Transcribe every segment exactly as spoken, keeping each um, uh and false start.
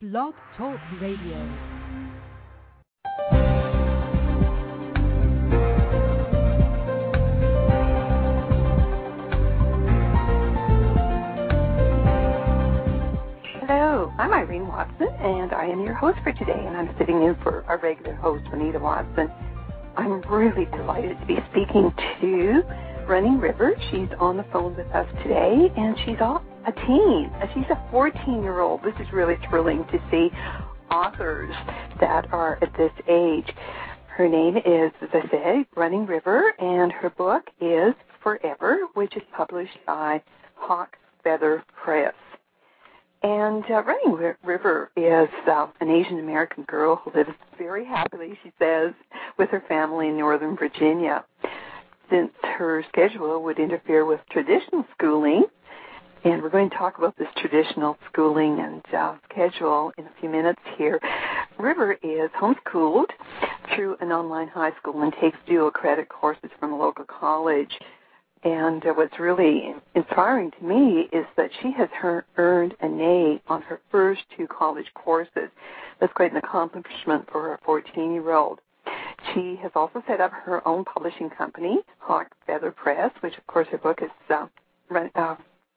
Blog Talk Radio. Hello, I'm Irene Watson, and I am your host for today, and I'm sitting in for our regular host, Juanita Watson. I'm really delighted to be speaking to Running River. She's on the phone with us today, and she's a teen. She's a fourteen-year-old. This is really thrilling to see authors that are at this age. Her name is, as I said, Running River, and her book is Forever, which is published by Hawk Feather Press. And uh, Running River is uh, an Asian American girl who lives very happily, she says, with her family in Northern Virginia. Since her schedule would interfere with traditional schooling, and we're going to talk about this traditional schooling and uh, schedule in a few minutes here, River is homeschooled through an online high school and takes dual credit courses from a local college. And uh, what's really inspiring to me is that she has her, earned an A on her first two college courses. That's quite an accomplishment for a fourteen-year-old. She has also set up her own publishing company, Hawk Feather Press, which, of course, her book is uh, run, uh,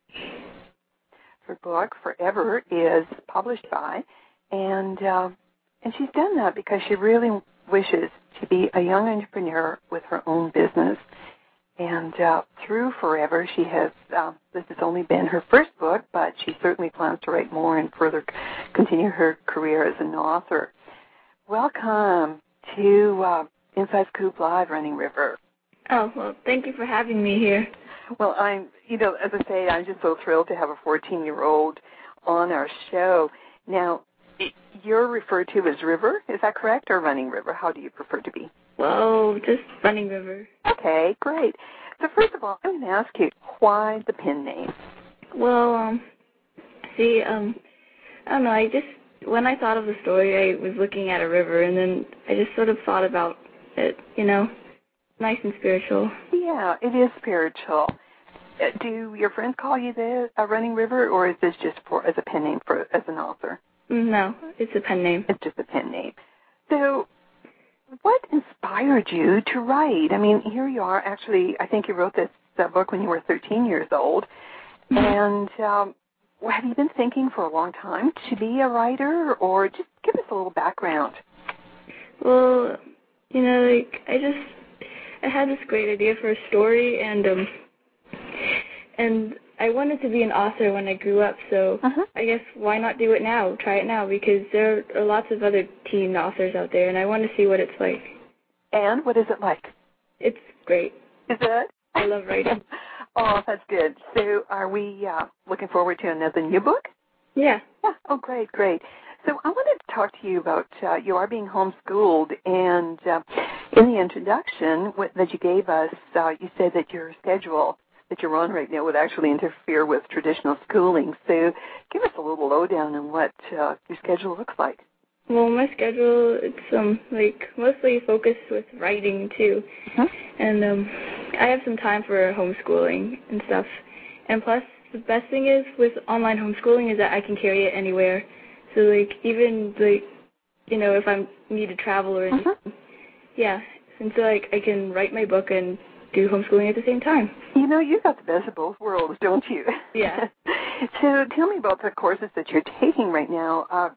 her book Forever is published by, and uh, and she's done that because she really wishes to be a young entrepreneur with her own business. And uh, through Forever, she has, uh, this has only been her first book, but she certainly plans to write more and further continue her career as an author. Welcome to uh, Inside Scoop Live, Running River. Oh, well, thank you for having me here. Well, I'm, you know, as I say, I'm just so thrilled to have a fourteen-year-old on our show. Now, you're referred to as River, is that correct, or Running River? How do you prefer to be? Well, just Running River. Okay, great. So first of all, I'm going to ask you, why the pen name? Well, um, see, um, I don't know, I just, when I thought of the story, I was looking at a river, and then I just sort of thought about it, you know, nice and spiritual. Yeah, it is spiritual. Do your friends call you the a Running River, or is this just for as a pen name for as an author? No, it's a pen name. It's just a pen name. So what inspired you to write? I mean, here you are. Actually, I think you wrote this uh, book when you were thirteen years old. Mm-hmm. And um, have you been thinking for a long time to be a writer, or just give us a little background? Well, you know, like, I just, I had this great idea for a story, and, um, and I wanted to be an author when I grew up, so uh-huh. I guess why not do it now, try it now, because there are lots of other teen authors out there, and I want to see what it's like. And what is it like? It's great. Is it? I love writing. Oh, that's good. So are we uh, looking forward to another new book? Yeah. Yeah. Oh, great, great. So I wanted to talk to you about uh, you are being homeschooled, and uh, in the introduction that you gave us, uh, you said that your schedule that you're on right now would actually interfere with traditional schooling. So give us a little lowdown on what uh, your schedule looks like. Well, my schedule, it's um like mostly focused with writing too. Uh-huh. And um I have some time for homeschooling and stuff. And plus, the best thing is with online homeschooling is that I can carry it anywhere. So like even like, you know, if I need to travel or anything. Uh-huh. Yeah. And so like I can write my book and do homeschooling at the same time. You know, you got the best of both worlds, don't you? Yeah. So tell me about the courses that you're taking right now. Uh,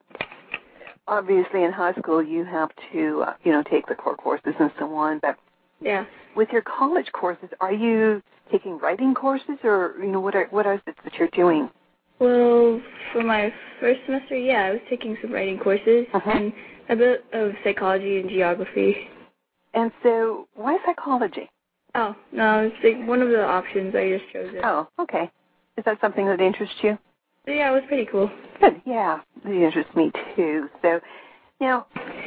obviously, in high school, you have to, uh, you know, take the core courses and so on. But yeah. With your college courses, are you taking writing courses, or you know, what are what are it that you're doing? Well, for my first semester, yeah, I was taking some writing courses uh-huh. and a bit of psychology and geography. And so, why psychology? Oh, no, it's like one of the options. I just chose it. Oh, okay. Is that something that interests you? Yeah, it was pretty cool. Good, yeah. It interests me, too. So, now,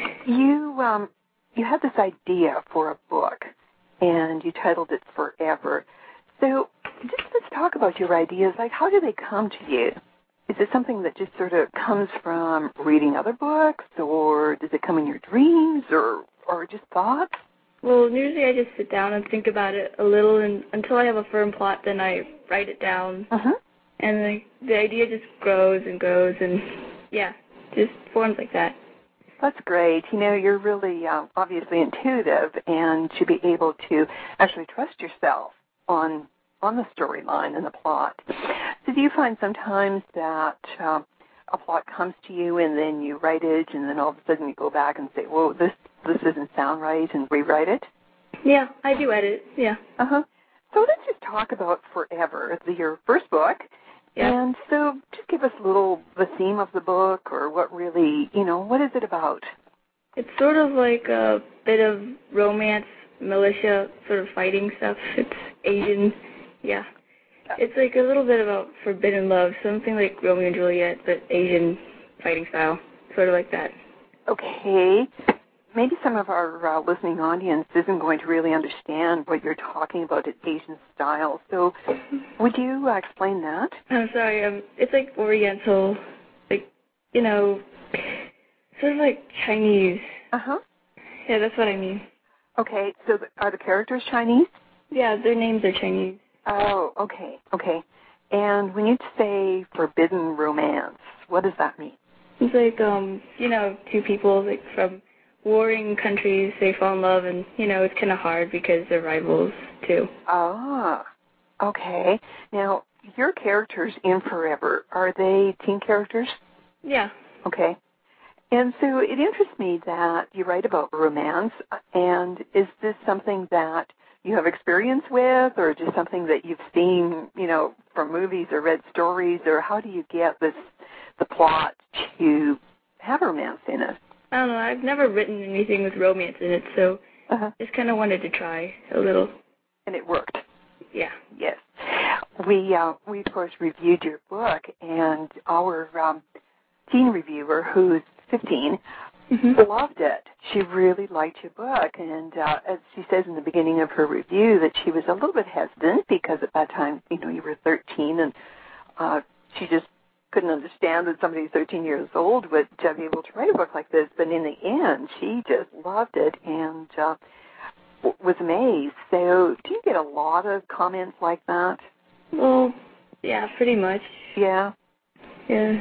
you um, you had this idea for a book, and you titled it Forever. So, just let's talk about your ideas. Like, how do they come to you? Is it something that just sort of comes from reading other books, or does it come in your dreams, or, or just thoughts? Well, usually I just sit down and think about it a little, and until I have a firm plot, then I write it down. Uh-huh. And the, the idea just grows and grows, and yeah. just forums like that. That's great. You know, you're really um, obviously intuitive and to be able to actually trust yourself on on the storyline and the plot. So do you find sometimes that um, a plot comes to you and then you write it and then all of a sudden you go back and say, whoa, this, this doesn't sound right, and rewrite it? Yeah, I do edit, yeah. Uh-huh. So let's just talk about Forever, the, your first book. Yeah. And so just give us a little, the theme of the book, or what really, you know, what is it about? It's sort of like a bit of romance, militia, sort of fighting stuff. It's Asian, yeah. It's like a little bit about forbidden love, something like Romeo and Juliet, but Asian fighting style, sort of like that. Okay. Maybe some of our uh, listening audience isn't going to really understand what you're talking about in Asian style. So would you uh, explain that? I'm sorry. Um, it's like Oriental, like, you know, sort of like Chinese. Uh-huh. Yeah, that's what I mean. Okay. So th- are the characters Chinese? Yeah, their names are Chinese. Oh, okay. Okay. And when you say forbidden romance, what does that mean? It's like, um, you know, two people like from warring countries, they fall in love, and, you know, it's kind of hard because they're rivals, too. Ah, okay. Now, your characters in Forever, are they teen characters? Yeah. Okay. And so it interests me that you write about romance, and is this something that you have experience with, or just something that you've seen, you know, from movies or read stories, or how do you get this, the plot to have romance in it? I don't know. I've never written anything with romance in it, so uh-huh. just kind of wanted to try a little. And it worked. Yeah. Yes. We, uh, we of course, reviewed your book, and our um, teen reviewer, who's fifteen, mm-hmm. loved it. She really liked your book, and uh, as she says in the beginning of her review, that she was a little bit hesitant because at that time, you know, you were thirteen, and uh, she just couldn't understand that somebody thirteen years old would uh, be able to write a book like this. But in the end, she just loved it and uh, w- was amazed. So do you get a lot of comments like that? Well, yeah, pretty much. Yeah? Yeah.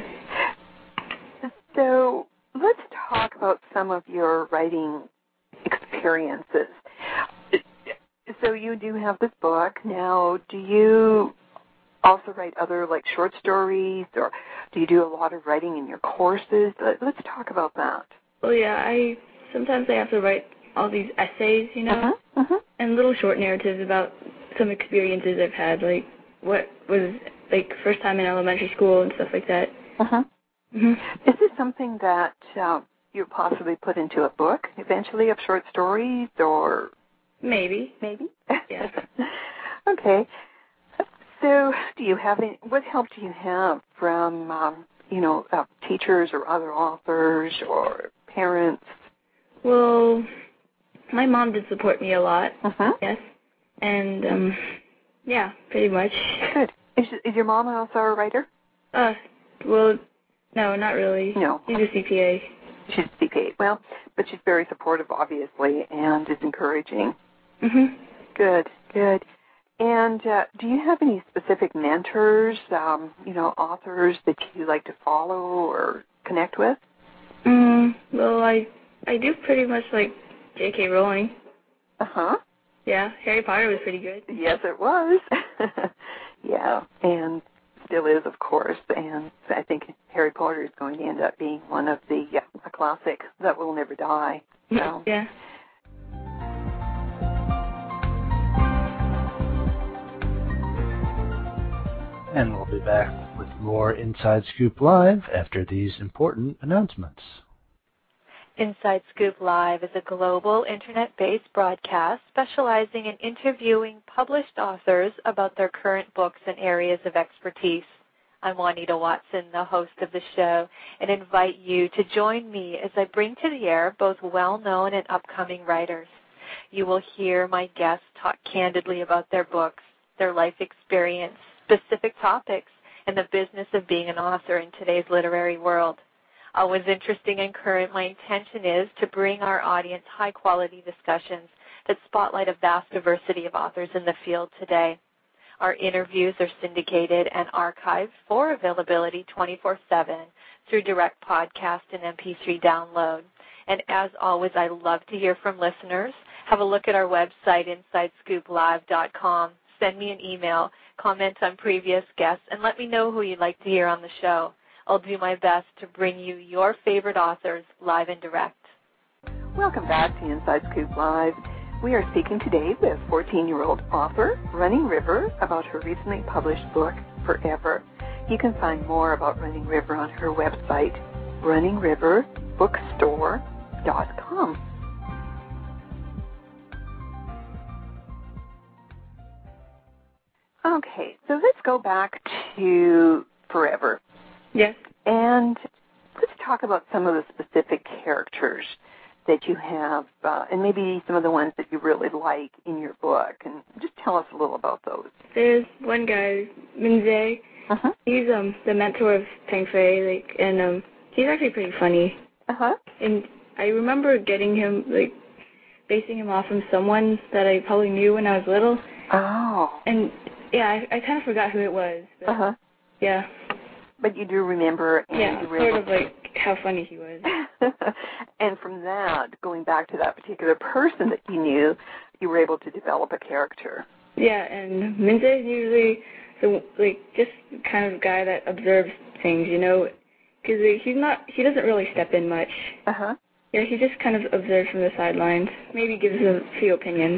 So let's talk about some of your writing experiences. So you do have this book. Now, do you also write other, like, short stories, or do you do a lot of writing in your courses? Let's talk about that. Well, yeah, I sometimes I have to write all these essays, you know, uh-huh, uh-huh. and little short narratives about some experiences I've had, like what was, like, first time in elementary school and stuff like that. Uh-huh. Mm-hmm. Is this something that uh, you possibly put into a book eventually of short stories, or? Maybe. Maybe? Yeah. Okay. So, do you have any, what help do you have from, um, you know, uh, teachers or other authors or parents? Well, my mom did support me a lot, uh-huh. yes, and, um, yeah, pretty much. Good. Is, is your mom also a writer? Uh, well, no, not really. No. She's a C P A. She's a C P A. Well, but she's very supportive, obviously, and is encouraging. Mm-hmm. Good, good. And uh, do you have any specific mentors, um, you know, authors that you like to follow or connect with? Mm, well, I I do pretty much like J K Rowling. Uh-huh. Yeah, Harry Potter was pretty good. Yes, it was. Yeah, and still is, of course. And I think Harry Potter is going to end up being one of the uh, a classic that will never die. So. Yeah. And we'll be back with more Inside Scoop Live after these important announcements. Inside Scoop Live is a global internet-based broadcast specializing in interviewing published authors about their current books and areas of expertise. I'm Juanita Watson, the host of the show, and invite you to join me as I bring to the air both well-known and upcoming writers. You will hear my guests talk candidly about their books, their life experience, specific topics, and the business of being an author in today's literary world. Always interesting and current, my intention is to bring our audience high-quality discussions that spotlight a vast diversity of authors in the field today. Our interviews are syndicated and archived for availability twenty-four seven through direct podcast and M P three download. And as always, I love to hear from listeners. Have a look at our website, inside scoop live dot com. Send me an email, comment on previous guests, and let me know who you'd like to hear on the show. I'll do my best to bring you your favorite authors live and direct. Welcome back to Inside Scoop Live. We are speaking today with fourteen-year-old author Running River about her recently published book, Forever. You can find more about Running River on her website, running river bookstore dot com. Okay, so let's go back to Forever. Yes. And let's talk about some of the specific characters that you have, uh, and maybe some of the ones that you really like in your book. And just tell us a little about those. There's one guy, Minze. Uh-huh. He's um the mentor of Peng Fei, like, and um he's actually pretty funny. Uh-huh. And I remember getting him, like, basing him off from someone that I probably knew when I was little. Oh. And yeah, I, I kind of forgot who it was. But, uh-huh. Yeah. But you do remember. And yeah, you were sort able of like how funny he was. And from that, going back to that particular person that you knew, you were able to develop a character. Yeah, and Minze is usually the like just kind of guy that observes things, you know, because like, he's not he doesn't really step in much. Uh huh. Yeah, he just kind of observes from the sidelines. Maybe gives a few opinions.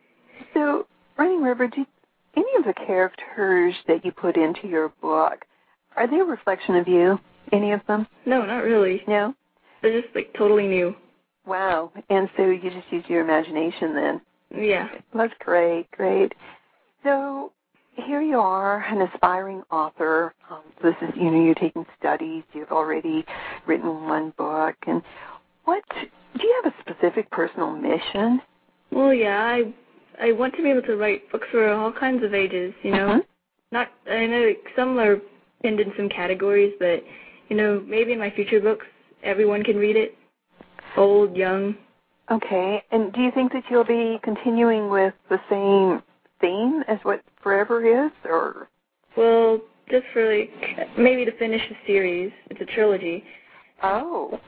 So, Running River, do any of the characters that you put into your book, are they a reflection of you? Any of them? No, not really. No? They're just like totally new. Wow. And so you just use your imagination then? Yeah. That's great, great. So here you are, an aspiring author. Um, this is, you know, you're taking studies. You've already written one book. And what, do you have a specific personal mission? Well, yeah, I I want to be able to write books for all kinds of ages, you know. Uh-huh. Not, I know like, some are pinned in some categories, but, you know, maybe in my future books, everyone can read it, old, young. Okay, and do you think that you'll be continuing with the same theme as what Forever is, or? Well, just for, like, maybe to finish the series. It's a trilogy. Oh.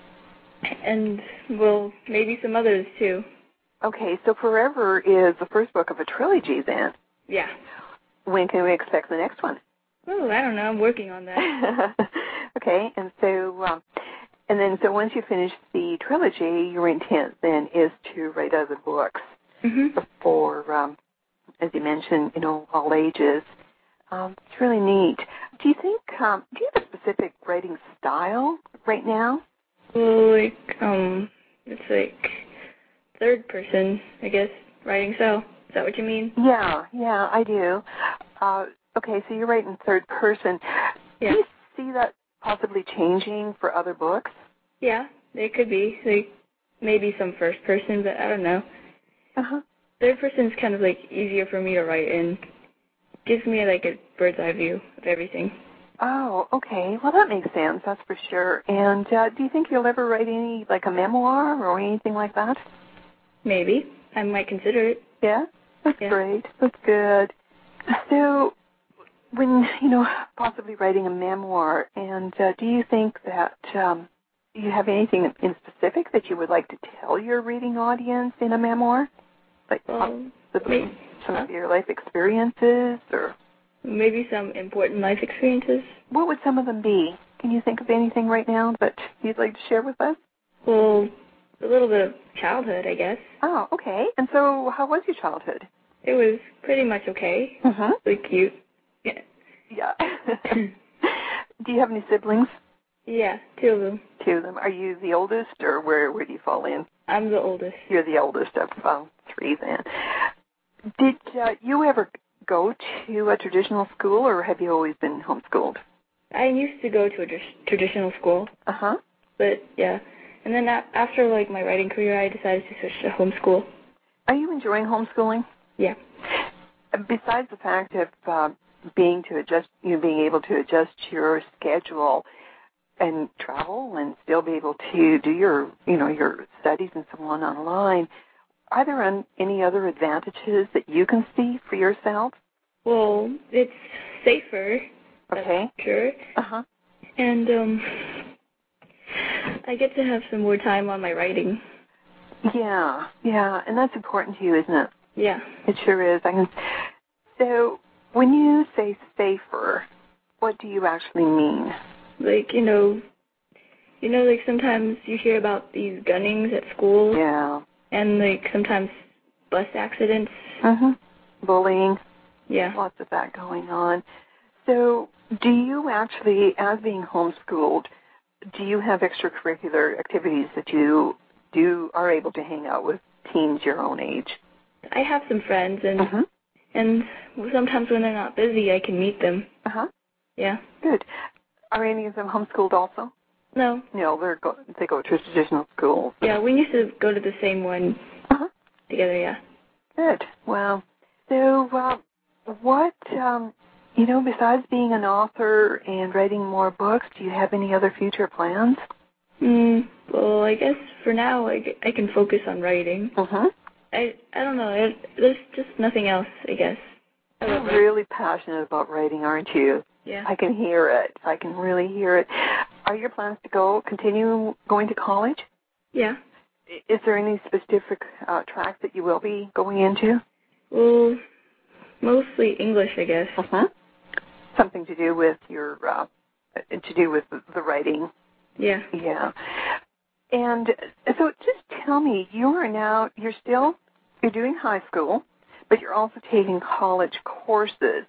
And, well, maybe some others, too. Okay, so Forever is the first book of a trilogy, then. Yeah. When can we expect the next one? Oh, I don't know. I'm working on that. Okay, and so, um, and then so once you finish the trilogy, your intent then is to write other books mm-hmm. for, um, as you mentioned, you know, all ages. Um, it's really neat. Do you think? Um, do you have a specific writing style right now? Well, like, um, it's like third person, I guess, writing style. Is that what you mean? Yeah, yeah, I do. Uh, okay, so you're writing third person. Yeah. Do you see that possibly changing for other books? Yeah, it could be. Like, maybe some first person, but I don't know. Uh-huh. Third person is kind of, like, easier for me to write in. Gives me, like, a bird's eye view of everything. Oh, okay. Well, that makes sense, that's for sure. And uh, do you think you'll ever write any, like a memoir or anything like that? Maybe. I might consider it. Yeah? That's yeah. great. That's good. So, when, you know, possibly writing a memoir, and uh, do you think that um, you have anything in specific that you would like to tell your reading audience in a memoir? Like well, possibly some of your life experiences, or maybe some important life experiences. What would some of them be? Can you think of anything right now that you'd like to share with us? Well, a little bit of childhood, I guess. Oh, okay. And so how was your childhood? It was pretty much okay. Mm-hmm. Really cute. Yeah. Yeah. Do you have any siblings? Yeah, two of them. Two of them. Are you the oldest, or where, where do you fall in? I'm the oldest. You're the oldest of um, three, then. Did uh, you ever go to a traditional school, or have you always been homeschooled? I used to go to a tr- traditional school. Uh-huh. But, yeah. And then after, like, my writing career, I decided to switch to homeschool. Are you enjoying homeschooling? Yeah. Besides the fact of uh, being to adjust, you know, being able to adjust your schedule and travel and still be able to do your, you know, your studies and so on online, are there any other advantages that you can see for yourself? Well, it's safer. Okay. That's sure. Uh-huh. And um, I get to have some more time on my writing. Yeah, yeah, and that's important to you, isn't it? Yeah. It sure is. I can. So, when you say safer, what do you actually mean? Like, you know, you know, like sometimes you hear about these gunnings at school. Yeah. And like sometimes bus accidents. Mhm. Bullying. Yeah. Lots of that going on. So, do you actually, as being homeschooled, do you have extracurricular activities that you do are able to hang out with teens your own age? I have some friends, and mm-hmm. and sometimes when they're not busy, I can meet them. Uh huh. Yeah. Good. Are any of them homeschooled also? No. No, they go they go to traditional schools. Yeah, we used to go to the same one uh-huh. together. Yeah. Good. Well, so uh, what um, you know, besides being an author and writing more books, do you have any other future plans? Mm, well, I guess for now I, I can focus on writing. Mm-hmm. I I don't know. I, there's just nothing else, I guess. You're really passionate about writing, aren't you? Yeah. I can hear it. I can really hear it. Are your plans to go continue going to college? Yeah. Is there any specific uh, track that you will be going into? Well, mostly English, I guess. Uh-huh. Something to do with your, uh, to do with the writing. Yeah. Yeah. And so just tell me, you are now, you're still, you're doing high school, but you're also taking college courses.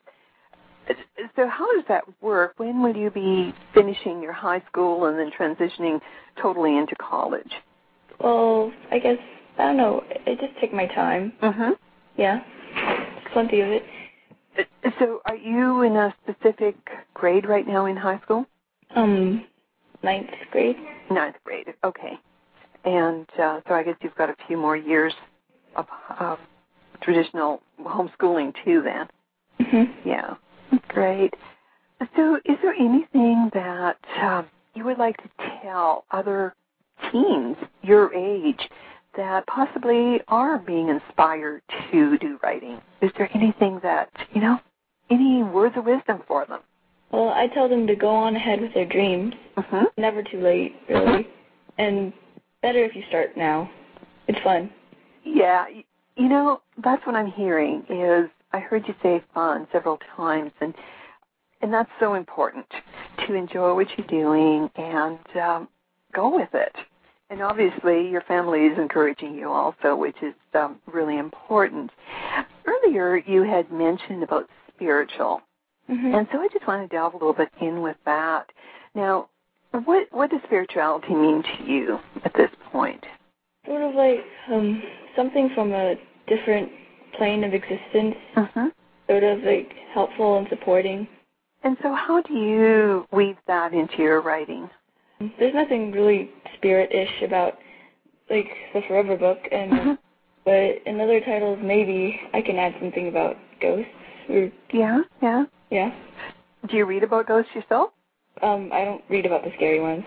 So how does that work? When will you be finishing your high school and then transitioning totally into college? Well, I guess, I don't know. I just take my time. Mm-hmm. Yeah. Plenty of it. So are you in a specific grade right now in high school? Um, ninth grade. Ninth grade, okay. And uh, so I guess you've got a few more years of uh, traditional homeschooling too then. Mm-hmm. Yeah, great. So is there anything that um, you would like to tell other teens your age that possibly are being inspired to do writing? Is there anything that, you know, any words of wisdom for them? Well, I tell them to go on ahead with their dreams. Mm-hmm. Never too late, really. And better if you start now. It's fun. Yeah, you know, that's what I'm hearing is I heard you say fun several times, and and that's so important, to enjoy what you're doing and um, go with it. And obviously your family is encouraging you also, which is um, really important. Earlier you had mentioned about spiritual, mm-hmm. and so I just want to delve a little bit in with that. Now, what what does spirituality mean to you at this point? Sort of like um, something from a different plane of existence, mm-hmm. sort of like helpful and supporting. And so how do you weave that into your writing? There's nothing really spirit-ish about, like, the Forever book, and mm-hmm. but in other titles, maybe I can add something about ghosts. Or, yeah, yeah. Yeah. Do you read about ghosts yourself? Um, I don't read about the scary ones.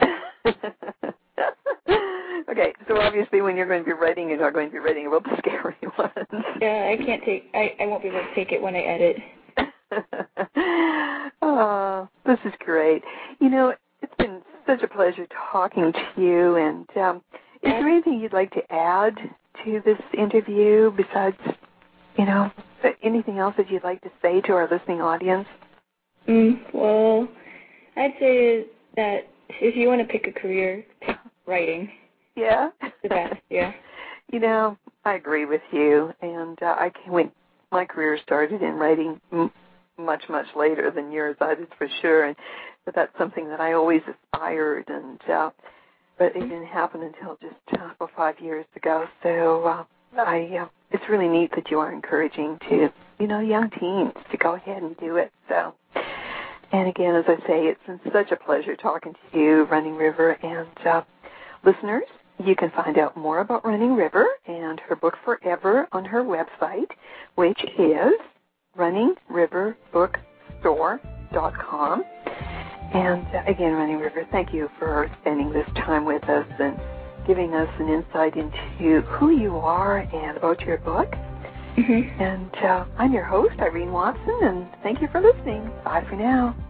Okay, so obviously when you're going to be writing, you're not going to be writing about the scary ones. Yeah, I can't take, I, I won't be able to take it when I edit. Oh, this is great. You know, it's been such a pleasure talking to you, and um, is there anything you'd like to add to this interview besides, you know, anything else that you'd like to say to our listening audience? Mm, well, I'd say that if you want to pick a career, pick writing. Yeah? The best, yeah. You know, I agree with you, and uh, I can, when my career started in writing m- much, much later than yours, I did for sure, and but that's something that I always aspired, and uh, but it didn't happen until just uh, about five years ago. So uh, I, uh, it's really neat that you are encouraging to, you know, young teens to go ahead and do it. So, and again, as I say, it's been such a pleasure talking to you, Running River, and uh, listeners. You can find out more about Running River and her book Forever on her website, which is running river bookstore dot com. And uh, again, Running River, thank you for spending this time with us and giving us an insight into who you are and about your book. Mm-hmm. And uh, I'm your host, Irene Watson, and thank you for listening. Bye for now.